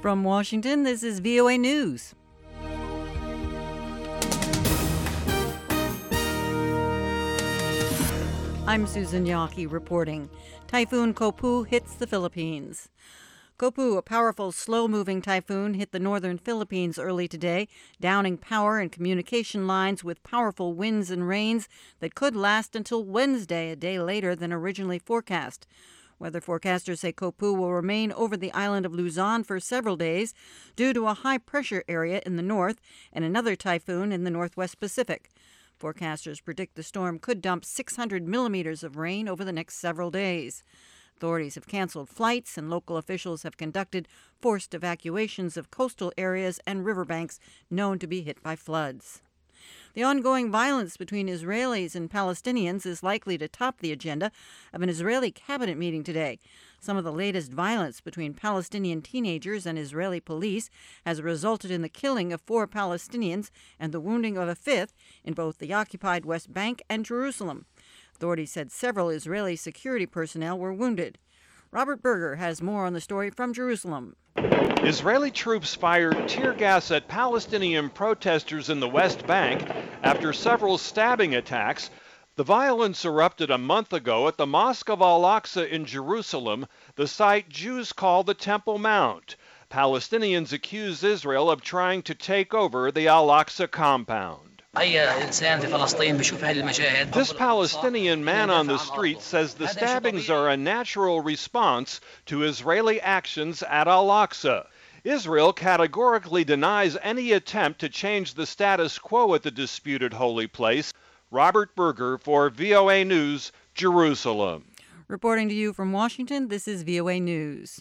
From Washington, this is VOA News. I'm Susan Yaki reporting. Typhoon Kopu hits the Philippines. Kopu, a powerful, slow-moving typhoon, hit the northern Philippines early today, downing power and communication lines with powerful winds and rains that could last until Wednesday, a day later than originally forecast. Weather forecasters say Kopu will remain over the island of Luzon for several days due to a high-pressure area in the north and another typhoon in the northwest Pacific. Forecasters predict the storm could dump 600 millimeters of rain over the next several days. Authorities have canceled flights, and local officials have conducted forced evacuations of coastal areas and riverbanks known to be hit by floods. The ongoing violence between Israelis and Palestinians is likely to top the agenda of an Israeli cabinet meeting today. Some of the latest violence between Palestinian teenagers and Israeli police has resulted in the killing of 4 Palestinians and the wounding of a 5th in both the occupied West Bank and Jerusalem. Authorities said several Israeli security personnel were wounded. Robert Berger has more on the story from Jerusalem. Israeli troops fired tear gas at Palestinian protesters in the West Bank after several stabbing attacks. The violence erupted a month ago at the Mosque of Al-Aqsa in Jerusalem, the site Jews call the Temple Mount. Palestinians accuse Israel of trying to take over the Al-Aqsa compound. This Palestinian man on the street says the stabbings are a natural response to Israeli actions at Al-Aqsa. Israel categorically denies any attempt to change the status quo at the disputed holy place. Robert Berger for VOA News, Jerusalem. Reporting to you from Washington, this is VOA News.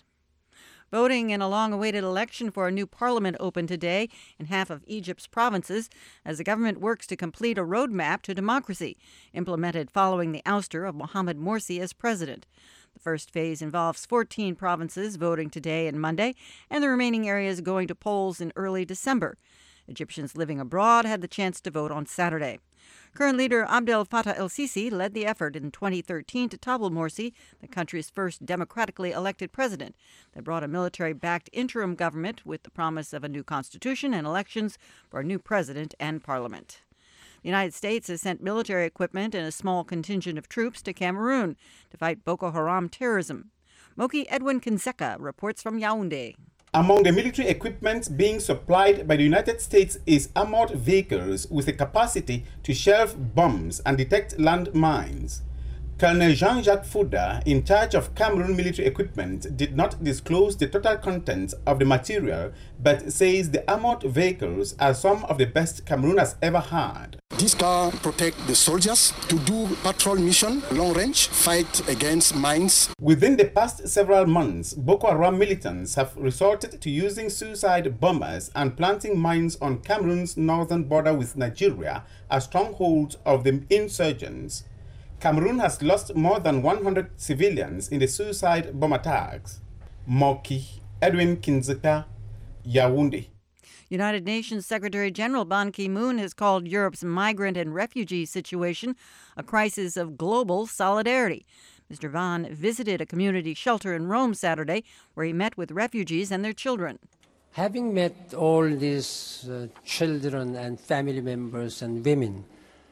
Voting in a long-awaited election for a new parliament opened today in half of Egypt's provinces as the government works to complete a roadmap to democracy, implemented following the ouster of Mohamed Morsi as president. The first phase involves 14 provinces voting today and Monday, and the remaining areas going to polls in early December. Egyptians living abroad had the chance to vote on Saturday. Current leader Abdel Fattah el-Sisi led the effort in 2013 to topple Morsi, the country's first democratically elected president, that brought a military-backed interim government with the promise of a new constitution and elections for a new president and parliament. The United States has sent military equipment and a small contingent of troops to Cameroon to fight Boko Haram terrorism. Moki Edwin Kinzeka reports from Yaoundé. Among the military equipment being supplied by the United States is armored vehicles with a capacity to shelve bombs and detect landmines. Colonel Jean-Jacques Fouda, in charge of Cameroon military equipment, did not disclose the total contents of the material, but says the armored vehicles are some of the best Cameroon has ever had. This car protect the soldiers to do patrol mission, long range, fight against mines. Within the past several months, Boko Haram militants have resorted to using suicide bombers and planting mines on Cameroon's northern border with Nigeria as strongholds of the insurgents. Cameroon has lost more than 100 civilians in the suicide bomb attacks. Moki Edwin Kinzeka, Yaoundé. United Nations Secretary General Ban Ki-moon has called Europe's migrant and refugee situation a crisis of global solidarity. Mr. Ban visited a community shelter in Rome Saturday, where he met with refugees and their children. Having met all these children and family members and women,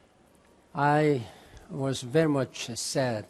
I was very much sad,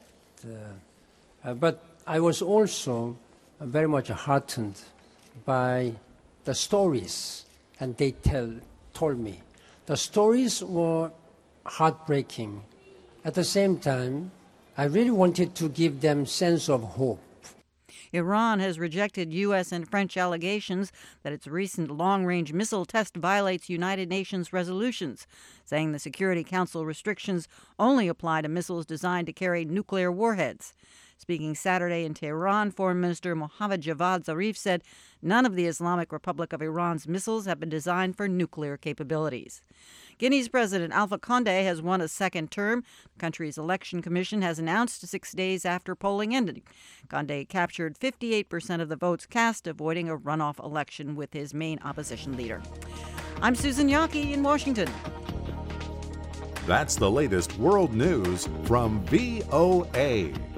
but I was also very much heartened by the stories and they told me. The stories were heartbreaking. At the same time, I really wanted to give them sense of hope. Iran has rejected U.S. and French allegations that its recent long-range missile test violates United Nations resolutions, saying the Security Council restrictions only apply to missiles designed to carry nuclear warheads. Speaking Saturday in Tehran, Foreign Minister Mohammad Javad Zarif said none of the Islamic Republic of Iran's missiles have been designed for nuclear capabilities. Guinea's President Alpha Condé has won a second term. The country's election commission has announced 6 days after polling ended. Condé captured 58% of the votes cast, avoiding a runoff election with his main opposition leader. I'm Susan Yaki in Washington. That's the latest world news from VOA.